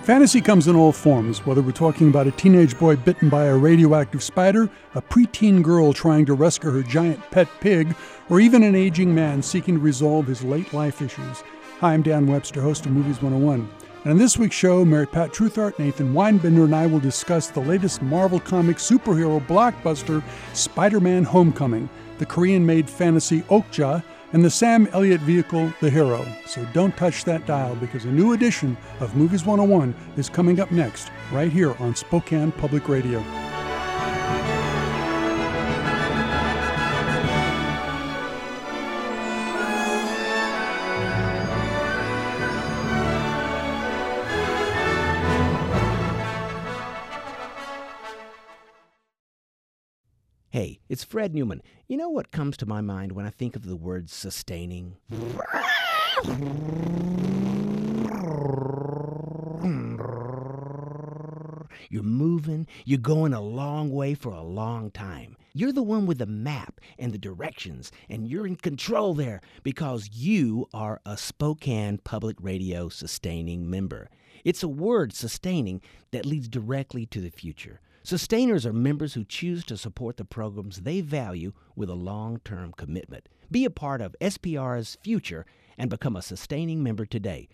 Fantasy comes in all forms, whether we're talking about a teenage boy bitten by a radioactive spider, a preteen girl trying to rescue her giant pet pig, or even an aging man seeking to resolve his late life issues. Hi, I'm Dan Webster, host of Movies 101. And in this week's show, Mary Pat Truthart, Nathan Weinbender, and I will discuss the latest Marvel Comics superhero blockbuster, Spider-Man Homecoming, the Korean-made fantasy Okja, and the Sam Elliott vehicle, The Hero. So don't touch that dial because a new edition of Movies 101 is coming up next, right here on Spokane Public Radio. Hey, it's Fred Newman. You know what comes to my mind when I think of the word sustaining? You're moving, you're going a long way for a long time. You're the one with the map and the directions, and you're in control there because you are a Spokane Public Radio sustaining member. It's a word, sustaining, that leads directly to the future. Sustainers are members who choose to support the programs they value with a long-term commitment. Be a part of SPR's future and become a sustaining member today.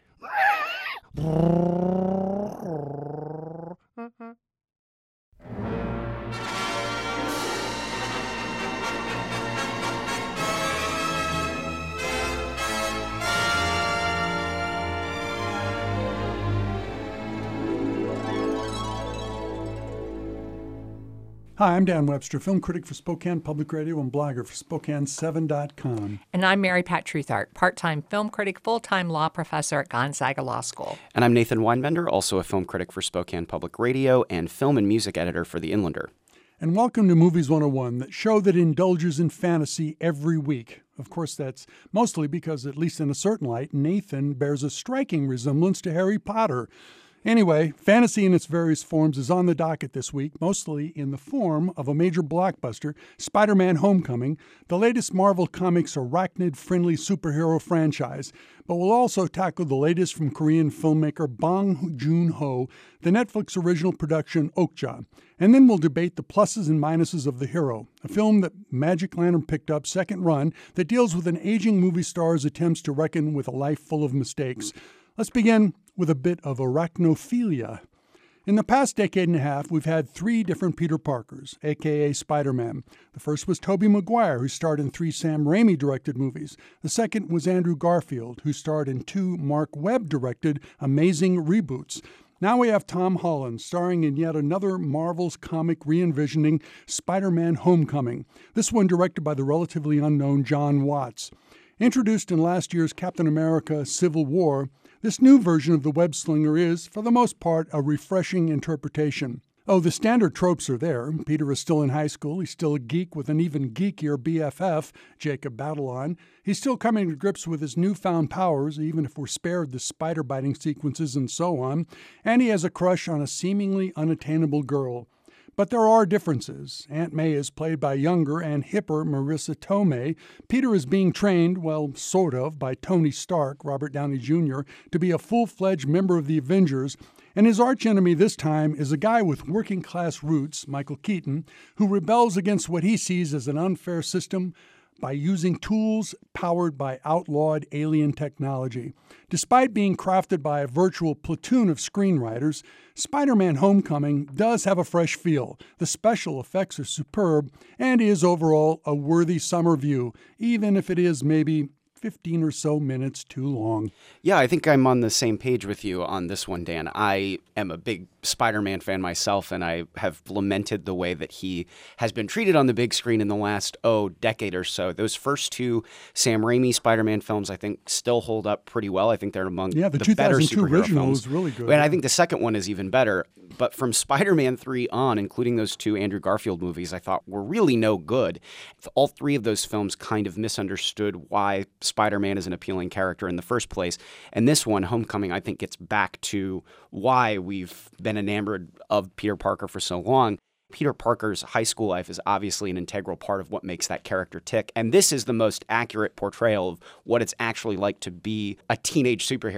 Hi, I'm Dan Webster, film critic for Spokane Public Radio and blogger for Spokane7.com. And I'm Mary Pat Truthart, part-time film critic, full-time law professor at Gonzaga Law School. And I'm Nathan Weinbender, also a film critic for Spokane Public Radio and film and music editor for The Inlander. And welcome to Movies 101, that show that indulges in fantasy every week. Of course, that's mostly because, at least in a certain light, Nathan bears a striking resemblance to Harry Potter. Anyway, fantasy in its various forms is on the docket this week, mostly in the form of a major blockbuster, Spider-Man Homecoming, the latest Marvel Comics arachnid-friendly superhero franchise. But we'll also tackle the latest from Korean filmmaker Bong Joon-ho, the Netflix original production Okja. And then we'll debate the pluses and minuses of The Hero, a film that Magic Lantern picked up second run that deals with an aging movie star's attempts to reckon with a life full of mistakes. Let's begin with a bit of arachnophilia. In the past decade and a half, we've had three different Peter Parkers, a.k.a. Spider-Man. The first was Tobey Maguire, who starred in 3 Sam Raimi-directed movies. The second was Andrew Garfield, who starred in 2 Mark Webb-directed amazing reboots. Now we have Tom Holland, starring in yet another Marvel's comic re-envisioning Spider-Man Homecoming, this one directed by the relatively unknown John Watts. Introduced in last year's Captain America Civil War, this new version of the web-slinger is, for the most part, a refreshing interpretation. Oh, the standard tropes are there. Peter is still in high school. He's still a geek with an even geekier BFF, Jacob Batalon. He's still coming to grips with his newfound powers, even if we're spared the spider-biting sequences and so on. And he has a crush on a seemingly unattainable girl. But there are differences. Aunt May is played by younger and hipper Marissa Tomei. Peter is being trained, well, sort of, by Tony Stark, Robert Downey Jr., to be a full-fledged member of the Avengers. And his archenemy this time is a guy with working-class roots, Michael Keaton, who rebels against what he sees as an unfair system by using tools powered by outlawed alien technology. Despite being crafted by a virtual platoon of screenwriters, Spider-Man Homecoming does have a fresh feel. The special effects are superb and is overall a worthy summer view, even if it is maybe 15 or so minutes too long. Yeah, I think I'm on the same page with you on this one, Dan. I am a big Spider-Man fan myself, and I have lamented the way that he has been treated on the big screen in the last, decade or so. Those first 2 Sam Raimi Spider-Man films, I think, still hold up pretty well. I think they're among the better superhero 2002 original films. was really good. And I think the second one is even better. But from Spider-Man 3 on, including those 2 Andrew Garfield movies, I thought were really no good. All 3 of those films kind of misunderstood why Spider-Man is an appealing character in the first place. And this one, Homecoming, I think gets back to why we've been enamored of Peter Parker for so long. Peter Parker's high school life is obviously an integral part of what makes that character tick. And this is the most accurate portrayal of what it's actually like to be a teenage superhero.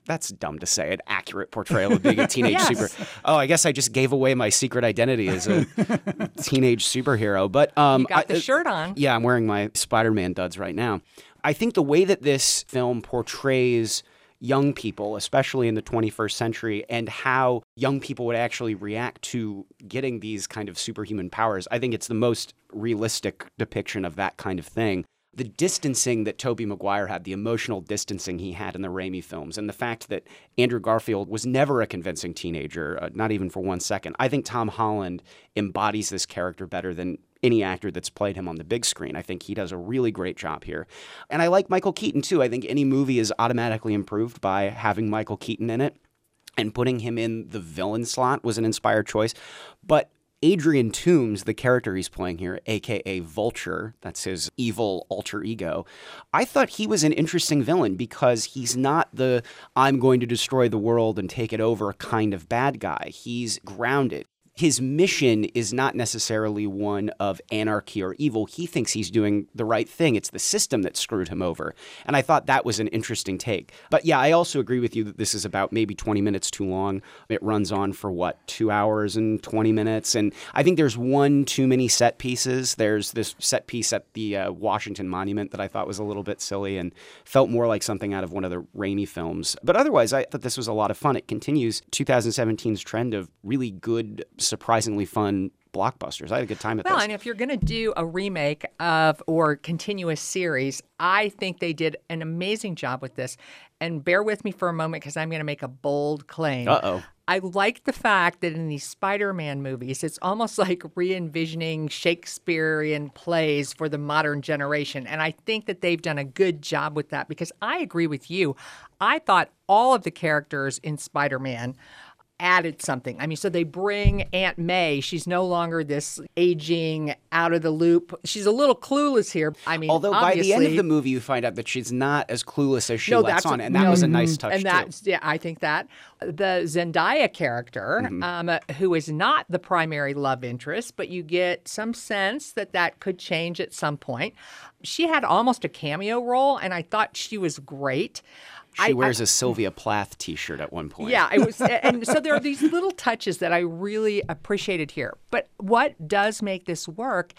That's dumb to say. An accurate portrayal of being a teenage Yes. super. Oh, I guess I just gave away my secret identity as a teenage superhero. But You got the shirt on. Yeah, I'm wearing my Spider-Man duds right now. I think the way that this film portrays young people, especially in the 21st century, and how young people would actually react to getting these kind of superhuman powers, I think it's the most realistic depiction of that kind of thing. The distancing that Tobey Maguire had, the emotional distancing he had in the Raimi films, and the fact that Andrew Garfield was never a convincing teenager, not even for 1 second. I think Tom Holland embodies this character better than any actor that's played him on the big screen. I think he does a really great job here. And I like Michael Keaton, too. I think any movie is automatically improved by having Michael Keaton in it. And putting him in the villain slot was an inspired choice. But Adrian Toomes, the character he's playing here, a.k.a. Vulture, that's his evil alter ego, I thought he was an interesting villain because he's not the I'm going to destroy the world and take it over kind of bad guy. He's grounded. His mission is not necessarily one of anarchy or evil. He thinks he's doing the right thing. It's the system that screwed him over. And I thought that was an interesting take. But yeah, I also agree with you that this is about maybe 20 minutes too long. It runs on for 2 hours and 20 minutes. And I think there's one too many set pieces. There's this set piece at the Washington Monument that I thought was a little bit silly and felt more like something out of one of the Raimi films. But otherwise, I thought this was a lot of fun. It continues 2017's trend of really good, surprisingly fun blockbusters. I had a good time at Well, this. and if you're going to do a remake of or continuous series, I think they did an amazing job with this. And bear with me for a moment because I'm going to make a bold claim. Uh-oh. I like the fact that in these Spider-Man movies, it's almost like re-envisioning Shakespearean plays for the modern generation. And I think that they've done a good job with that because I agree with you. I thought all of the characters in Spider-Man added something. I mean, so they bring Aunt May. She's no longer this aging, out of the loop. She's a little clueless here. I mean, Although by the end of obviously- the movie, you find out that she's not as clueless as she No, lets that's on, and that no, was a nice touch and too. that's yeah, I think that the Zendaya character, who is not the primary love interest, but you get some sense that that could change at some point. She had almost a cameo role, and I thought she was great. She wears a Sylvia Plath T-shirt at one point. Yeah, it was, and so there are these little touches that I really appreciated here. But what does make this work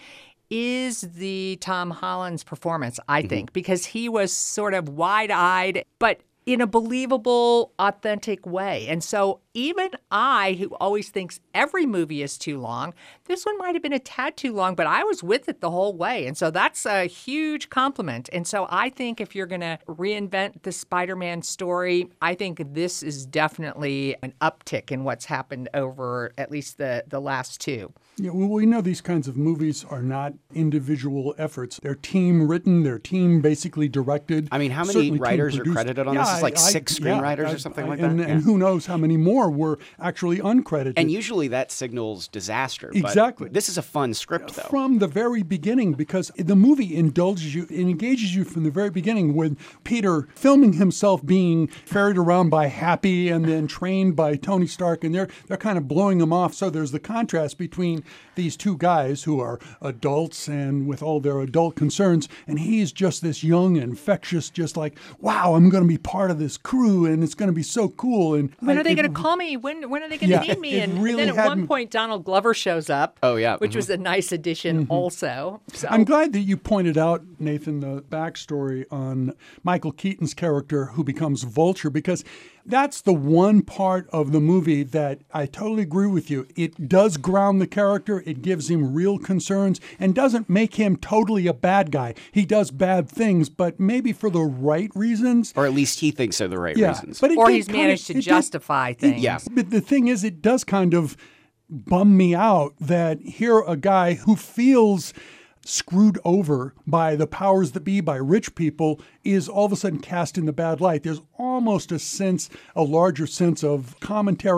is the Tom Holland's performance, I think, because he was sort of wide-eyed, but in a believable, authentic way. And so even I, who always thinks every movie is too long, this one might have been a tad too long, but I was with it the whole way. And so that's a huge compliment. And so I think if you're going to reinvent the Spider-Man story, I think this is definitely an uptick in what's happened over at least the last two. Yeah, well, we know these kinds of movies are not individual efforts. They're team written, they're team basically directed. I mean, how many certainly team writers are produced. credited on this? It's like 6 screenwriters or something like that? And Yeah. who knows how many more were actually uncredited. And usually that signals disaster. but Exactly. This is a fun script, though. From the very beginning, because the movie indulges you, it engages you from the very beginning with Peter filming himself being ferried around by Happy and then trained by Tony Stark, and they're kind of blowing him off. So there's the contrast between these two guys who are adults and with all their adult concerns, and he's just this young, infectious, just like, wow, I'm going to be part of this crew, and it's going to be so cool. And When are they going to call me? When are they going to need me? it And really then at had one me- point, Donald Glover shows up. Oh, yeah. Which was a nice addition also. So. I'm glad that you pointed out, Nathan, the backstory on Michael Keaton's character who becomes Vulture, because that's the one part of the movie that I totally agree with you. It does ground the character, it gives him real concerns, and doesn't make him totally a bad guy. He does bad things, but maybe for the right reasons. Or at least he thinks they're the right Yeah, reasons. but it Or did he's kinda- managed to it did- justify things. Yeah. But the thing is, it does kind of bum me out that here a guy who feels screwed over by the powers that be, by rich people, is all of a sudden cast in the bad light. There's almost a larger sense of commentary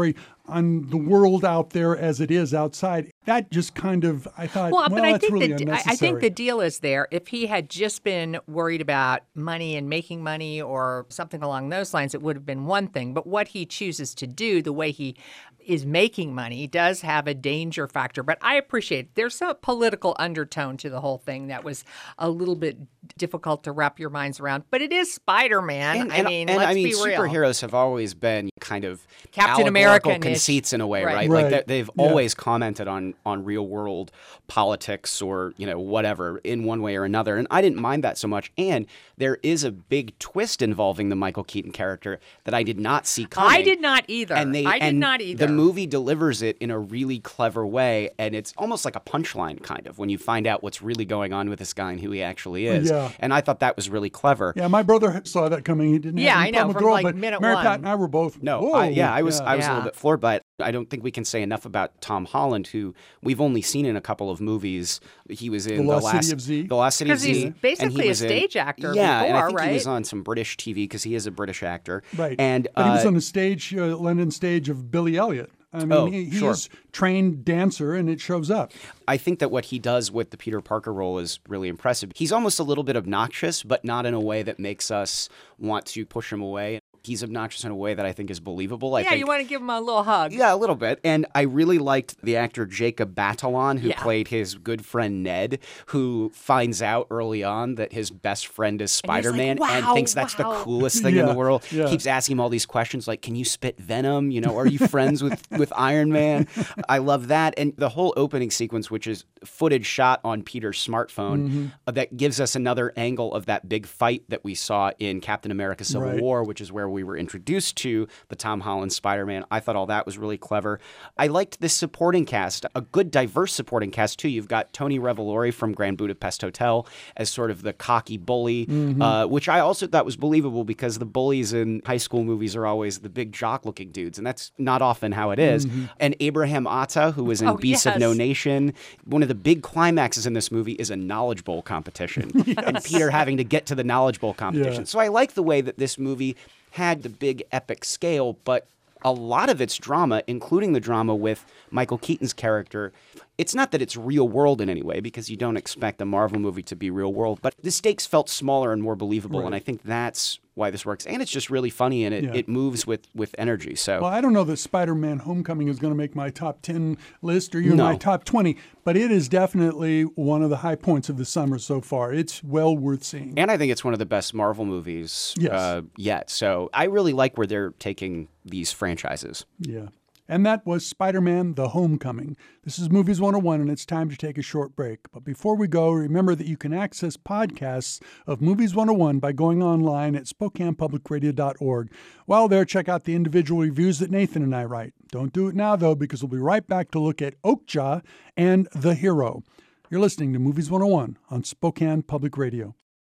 on the world out there as it is outside. That just kind of, I thought, but I that's think really unnecessary. I think the deal is there. If he had just been worried about money and making money or something along those lines, it would have been one thing. But what he chooses to do, the way he is making money, does have a danger factor. But I appreciate it. There's a political undertone to the whole thing that was a little bit difficult to wrap your minds around. But it is Spider-Man. And let's be real. superheroes have always been kind of Captain allegorical American-ish. conceits in a way, right? Right. Like they've always commented on real world politics or whatever in one way or another, and I didn't mind that so much. And there is a big twist involving the Michael Keaton character that I did not see coming. I did not either. I did not either. The movie delivers it in a really clever way, and it's almost like a punchline kind of when you find out what's really going on with this guy and who he actually is. Yeah. And I thought that was really clever. Yeah, my brother saw that coming. He didn't have any I know, problem with from the role, like but minute Mary one. Pat and I were both, No, whoa. I was a Yeah. little bit floored by it. I don't think we can say enough about Tom Holland, who we've only seen in a couple of movies. He was in The Lost City of Z. The Lost City of 'Cause Z. he's and basically he a was in- stage actor Yeah, and I before, think he right? was on some British TV because he is a British actor. Right. And but he was on the stage, London stage of Billy Elliot. I mean, he sure. is trained dancer, and it shows up. I think that what he does with the Peter Parker role is really impressive. He's almost a little bit obnoxious, but not in a way that makes us want to push him away. He's obnoxious in a way that I think is believable. I think, you want to give him a little hug. Yeah, a little bit. And I really liked the actor Jacob Batalon, who Yeah. played his good friend Ned, who finds out early on that his best friend is Spider-Man like, and "Wow, thinks that's the wow." coolest thing in the Yeah, world. yeah. Keeps asking him all these questions like, can you spit venom? Are you friends with Iron Man? I love that. And the whole opening sequence, which is footage shot on Peter's smartphone, that gives us another angle of that big fight that we saw in Captain America Civil Right. War, which is where we were introduced to the Tom Holland Spider-Man. I thought all that was really clever. I liked this supporting cast, a good diverse supporting cast too. You've got Tony Revolori from Grand Budapest Hotel as sort of the cocky bully, which I also thought was believable because the bullies in high school movies are always the big jock-looking dudes, and that's not often how it is. And Abraham Atta, who was in Beasts of No yes. Nation. One of the big climaxes in this movie is a Knowledge Bowl competition, and Peter having to get to the Knowledge Bowl competition. Yeah. So I like the way that this movie had the big epic scale, but a lot of its drama, including the drama with Michael Keaton's character, it's not that it's real world in any way, because you don't expect a Marvel movie to be real world, but the stakes felt smaller and more believable, and I think that's why this works. And it's just really funny, and it moves with energy. So Well, I don't know that Spider-Man Homecoming is going to make my top 10 list or even No. my top 20, but it is definitely one of the high points of the summer so far. It's well worth seeing. And I think it's one of the best Marvel movies Yes. yet. So I really like where they're taking these franchises. Yeah. And that was Spider-Man The Homecoming. This is Movies 101, and it's time to take a short break. But before we go, remember that you can access podcasts of Movies 101 by going online at SpokanePublicRadio.org. While there, check out the individual reviews that Nathan and I write. Don't do it now, though, because we'll be right back to look at Okja and The Hero. You're listening to Movies 101 on Spokane Public Radio.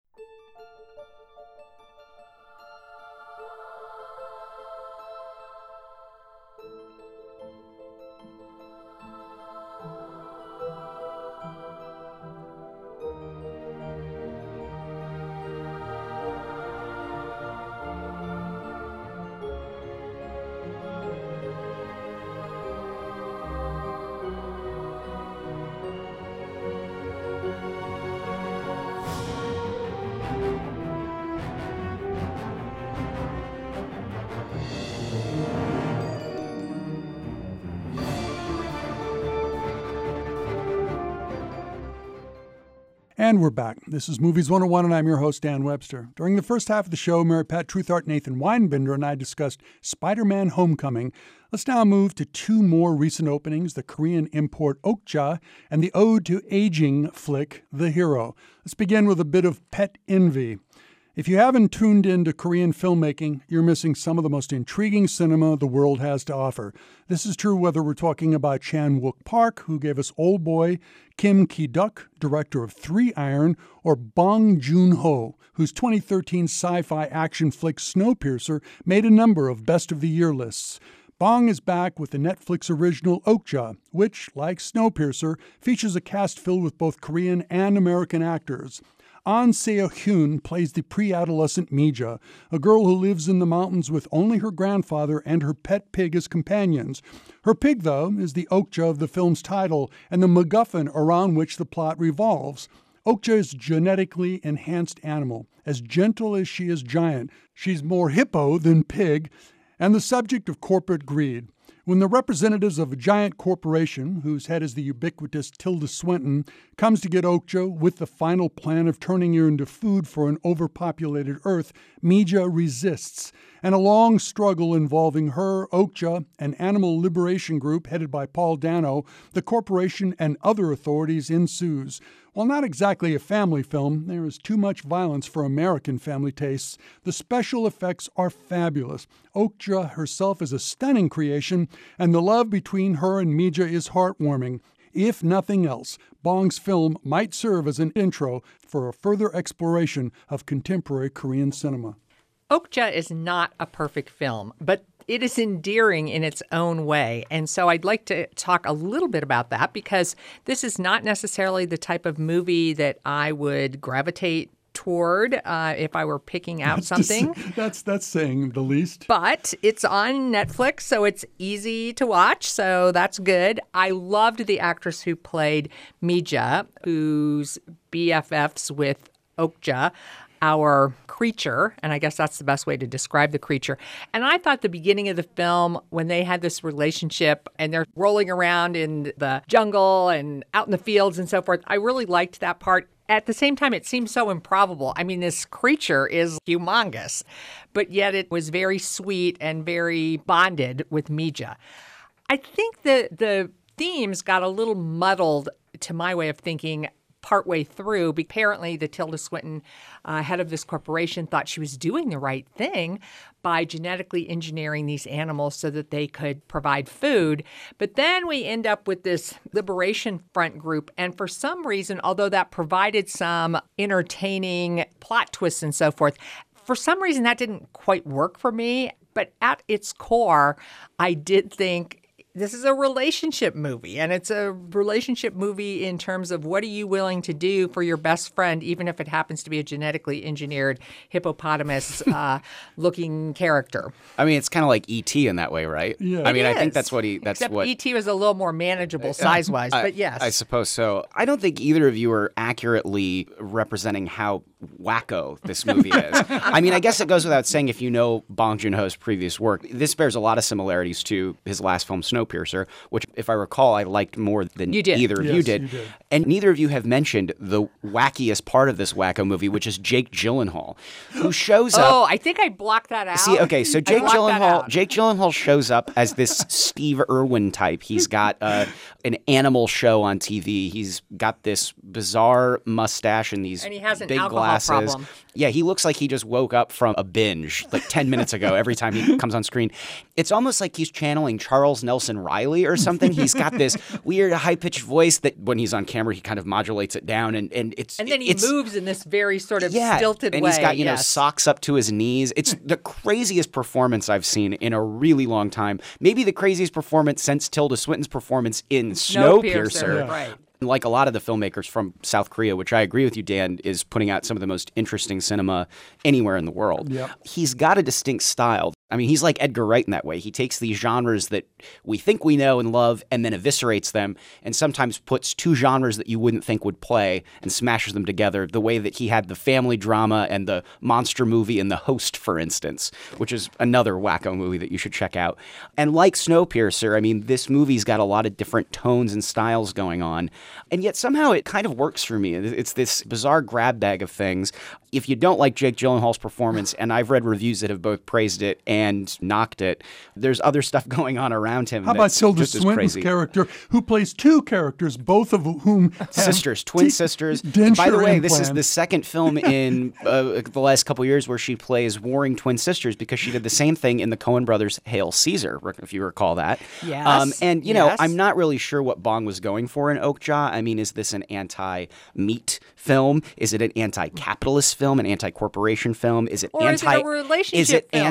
And we're back. This is Movies 101, and I'm your host, Dan Webster. During the first half of the show, Mary Pat Truthart, Nathan Weinbinder, and I discussed Spider-Man Homecoming. Let's now move to two more recent openings, the Korean import Okja and the ode to aging flick, The Hero. Let's begin with a bit of pet envy. If you haven't tuned into Korean filmmaking, you're missing some of the most intriguing cinema the world has to offer. This is true whether we're talking about Chan-wook Park, who gave us Old Boy, Kim Ki-duk, director of 3 Iron, or Bong Joon-ho, whose 2013 sci-fi action flick Snowpiercer made a number of Best of the Year lists. Bong is back with the Netflix original Okja, which, like Snowpiercer, features a cast filled with both Korean and American actors. Ahn Seo-hyun plays the pre-adolescent Mija, a girl who lives in the mountains with only her grandfather and her pet pig as companions. Her pig, though, is the Okja of the film's title and the MacGuffin around which the plot revolves. Okja is a genetically enhanced animal, as gentle as she is giant. She's more hippo than pig, and the subject of corporate greed. When the representatives of a giant corporation, whose head is the ubiquitous Tilda Swinton, comes to get Okja with the final plan of turning her into food for an overpopulated Earth, Mija resists, and a long struggle involving her, Okja, an animal liberation group headed by Paul Dano, the corporation, and other authorities ensues. While not exactly a family film, there is too much violence for American family tastes. The special effects are fabulous. Okja herself is a stunning creation, and the love between her and Mija is heartwarming. If nothing else, Bong's film might serve as an intro for a further exploration of contemporary Korean cinema. Okja is not a perfect film, but it is endearing in its own way. And so I'd like to talk a little bit about that, because this is not necessarily the type of movie that I would gravitate toward if I were picking out something. That's saying the least. But it's on Netflix, so it's easy to watch, so that's good. I loved the actress who played Mija, who's BFFs with Okja, our creature, and I guess that's the best way to describe the creature. And I thought the beginning of the film, when they had this relationship and they're rolling around in the jungle and out in the fields and so forth, I really liked that part. At the same time, it seemed so improbable. I mean, this creature is humongous, but yet it was very sweet and very bonded with Mija. I think the themes got a little muddled, to my way of thinking, partway through. Apparently, the Tilda Swinton, head of this corporation, thought she was doing the right thing by genetically engineering these animals so that they could provide food. But then we end up with this Liberation Front group. And for some reason, although that provided some entertaining plot twists and so forth, for some reason that didn't quite work for me. But at its core, I did think this is a relationship movie, and it's a relationship movie in terms of what are you willing to do for your best friend, even if it happens to be a genetically engineered hippopotamus-looking character. I mean, it's kind of like E.T. in that way, right? Yeah. I mean, I think that's what he. That's Except what E.T. was a little more manageable size-wise, but yes. I suppose so. I don't think either of you are accurately representing how wacko this movie is. I mean, I guess it goes without saying, if you know Bong Joon-ho's previous work, this bears a lot of similarities to his last film, Snowpiercer, which, if I recall, I liked more than either of you did. And neither of you have mentioned the wackiest part of this wacko movie, which is Jake Gyllenhaal, who shows up. Oh, I think I blocked that out. See, okay, so Jake Gyllenhaal shows up as this Steve Irwin type. He's got an animal show on TV. He's got this bizarre mustache and these and he has an big alcohol glasses. problem. Yeah, he looks like he just woke up from a binge like 10 minutes ago every time he comes on screen. It's almost like he's channeling Charles Nelson Riley or something. He's got this weird high-pitched voice that when he's on camera, he kind of modulates it down. And it's And then he moves in this very sort of stilted and way. He's got, you know, socks up to his knees. It's the craziest performance I've seen in a really long time. Maybe the craziest performance since Tilda Swinton's performance in Snowpiercer. Right. Like a lot of the filmmakers from South Korea, which I agree with you, Dan, is putting out some of the most interesting cinema anywhere in the world. Yep. He's got a distinct style. I mean, he's like Edgar Wright in that way. He takes these genres that we think we know and love and then eviscerates them, and sometimes puts two genres that you wouldn't think would play and smashes them together, the way that he had the family drama and the monster movie in The Host, for instance, which is another wacko movie that you should check out. And like Snowpiercer, I mean, this movie's got a lot of different tones and styles going on, and yet somehow it kind of works for me. It's this bizarre grab bag of things. If you don't like Jake Gyllenhaal's performance, and I've read reviews that have both praised it and knocked it, there's other stuff going on around him. How about Tilda Swinton's character, who plays two characters, both of whom sisters, twin sisters. By the way, this is the second film in the last couple of years where she plays warring twin sisters, because she did the same thing in the Coen brothers' Hail Caesar, if you recall that. Yes. And, you know, I'm not really sure what Bong was going for in Okja. I mean, is this an anti-meat film? Is it an anti-capitalist film, an anti-corporation film? Is it or is it a relationship film? anti-action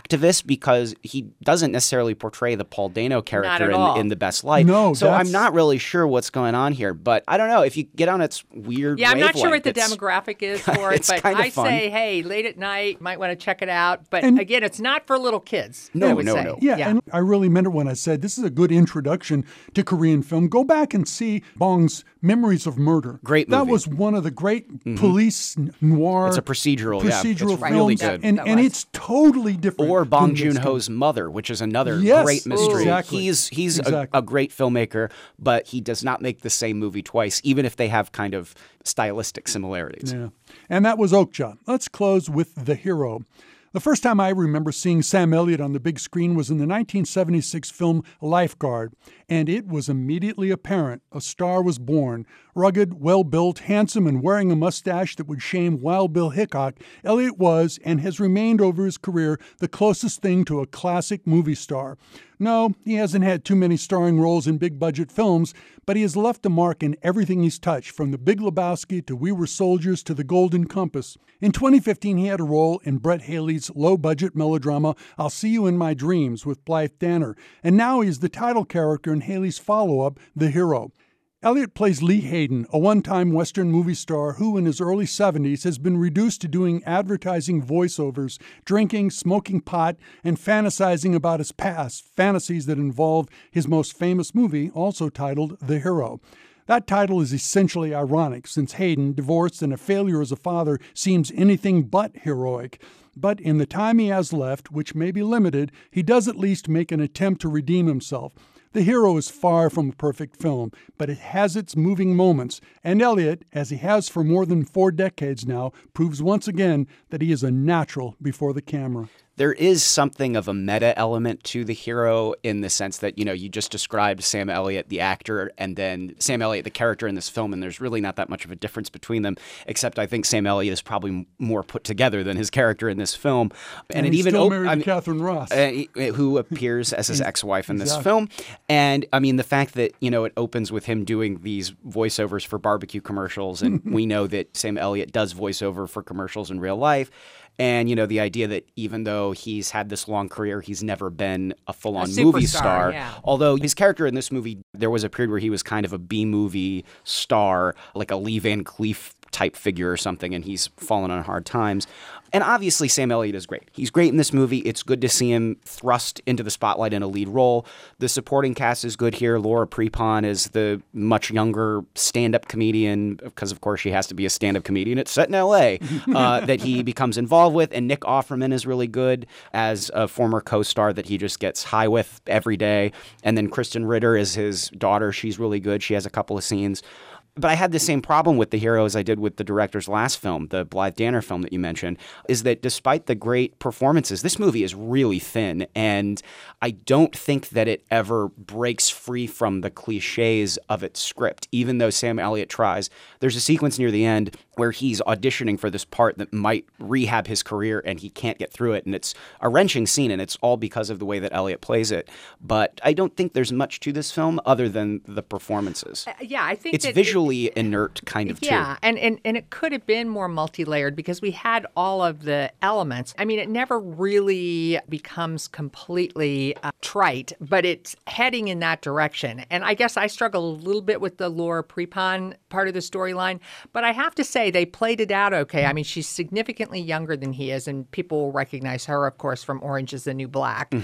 activist because he doesn't necessarily portray the Paul Dano character in the best light. No, so I'm not really sure what's going on here. But I don't know. If you get on its weird I'm not sure wavelength, what the demographic is for it, it's but kind of I fun. say, hey, late at night, might want to check it out. But again, it's not for little kids. No, I would no, say. no. Yeah, and I really meant it when I said this is a good introduction to Korean film. Go back and see Bong's Memories of Murder. Great That movie. was one of the great police noir. It's a procedural, yeah. It's films, really good. and it's totally different. Or Bong than this Joon-ho's Mother, which is another Yes, great mystery. exactly. He's Exactly. a great filmmaker, but he does not make the same movie twice, even if they have kind of stylistic similarities. Yeah. And that was Okja. Let's close with The Hero. The first time I remember seeing Sam Elliott on the big screen was in the 1976 film Lifeguard, and it was immediately apparent a star was born. Rugged, well-built, handsome, and wearing a mustache that would shame Wild Bill Hickok, Elliott was, and has remained over his career, the closest thing to a classic movie star. No, he hasn't had too many starring roles in big-budget films, but he has left a mark in everything he's touched, from The Big Lebowski to We Were Soldiers to The Golden Compass. In 2015, he had a role in Brett Haley's low-budget melodrama I'll See You in My Dreams with Blythe Danner, and now he's the title character in Haley's follow-up, The Hero. Elliott plays Lee Hayden, a one-time Western movie star who, in his early 70s, has been reduced to doing advertising voiceovers, drinking, smoking pot, and fantasizing about his past, fantasies that involve his most famous movie, also titled The Hero. That title is essentially ironic, since Hayden, divorced and a failure as a father, seems anything but heroic. But in the time he has left, which may be limited, he does at least make an attempt to redeem himself. The Hero is far from a perfect film, but it has its moving moments, and Elliott, as he has for more than 4 decades now, proves once again that he is a natural before the camera. There is something of a meta element to The Hero in the sense that, you just described Sam Elliott, the actor, and then Sam Elliott, the character in this film, and there's really not that much of a difference between them, except I think Sam Elliott is probably more put together than his character in this film. And he's still married to Catherine Ross. Who appears as his ex-wife in this film. And, I mean, the fact that, it opens with him doing these voiceovers for barbecue commercials, and we know that Sam Elliott does voiceover for commercials in real life. And, the idea that even though he's had this long career, he's never been a full-on movie star. Yeah. Although his character in this movie, there was a period where he was kind of a B-movie star, like a Lee Van Cleef type figure or something, and he's fallen on hard times. And obviously, Sam Elliott is great. He's great in this movie. It's good to see him thrust into the spotlight in a lead role. The supporting cast is good here. Laura Prepon is the much younger stand-up comedian, because, of course, she has to be a stand-up comedian. It's set in L.A. That he becomes involved with. And Nick Offerman is really good as a former co-star that he just gets high with every day. And then Kristen Ritter is his daughter. She's really good. She has a couple of scenes. But I had the same problem with The Hero as I did with the director's last film, the Blythe Danner film that you mentioned, is that despite the great performances, this movie is really thin, and I don't think that it ever breaks free from the cliches of its script, even though Sam Elliott tries. There's a sequence near the end where he's auditioning for this part that might rehab his career, and he can't get through it, and it's a wrenching scene, and it's all because of the way that Elliott plays it. But I don't think there's much to this film other than the performances. I think it's visually inert kind of too. Yeah, and it could have been more multi-layered because we had all of the elements. I mean, it never really becomes completely trite, but it's heading in that direction. And I guess I struggle a little bit with the Laura Prepon part of the storyline, but I have to say they played it out okay. I mean, she's significantly younger than he is, and people will recognize her, of course, from Orange is the New Black.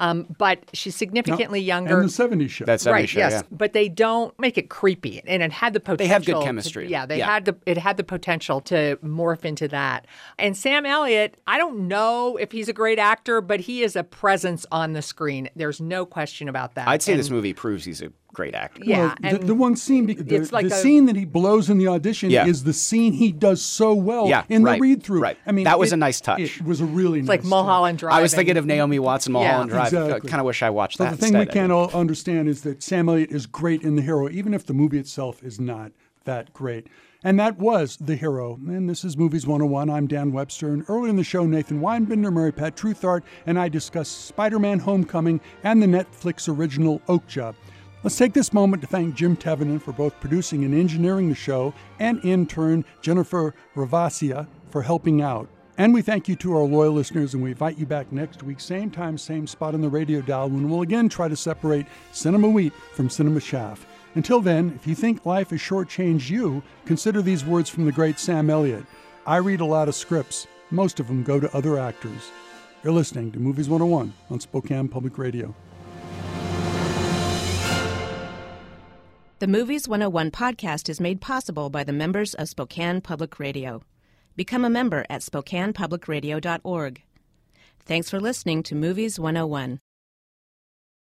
But she's significantly younger. And the 70s show. That 70s Right, show, yes, yeah. but they don't make it creepy, and it had the potential. They have good chemistry. It had the potential to morph into that. And Sam Elliott, I don't know if he's a great actor, but he is a presence on the screen. There's no question about that. I'd say this movie proves he's a great actor. Yeah, Well, the one scene, the a- scene that he blows in the audition is the scene he does so well in the read-through. Right. I mean, that was a nice touch. It was a really nice like touch. Mulholland Drive. I was thinking of Naomi Watts and Mulholland Drive. Exactly. I kind of wish I watched So that the thing we instead. can't all understand is that Sam Elliott is great in The Hero, even if the movie itself is not that great. And that was The Hero. And this is Movies 101. I'm Dan Webster. And earlier in the show, Nathan Weinbinder, Mary Pat Truthart, and I discussed Spider-Man Homecoming and the Netflix original Okja. Let's take this moment to thank Jim Tevenin for both producing and engineering the show, and intern Jennifer Ravassia for helping out. And we thank you to our loyal listeners, and we invite you back next week, same time, same spot on the radio dial, when we'll again try to separate cinema wheat from cinema chaff. Until then, if you think life has shortchanged you, consider these words from the great Sam Elliott. I read a lot of scripts. Most of them go to other actors. You're listening to Movies 101 on Spokane Public Radio. The Movies 101 podcast is made possible by the members of Spokane Public Radio. Become a member at SpokanePublicRadio.org. Thanks for listening to Movies 101.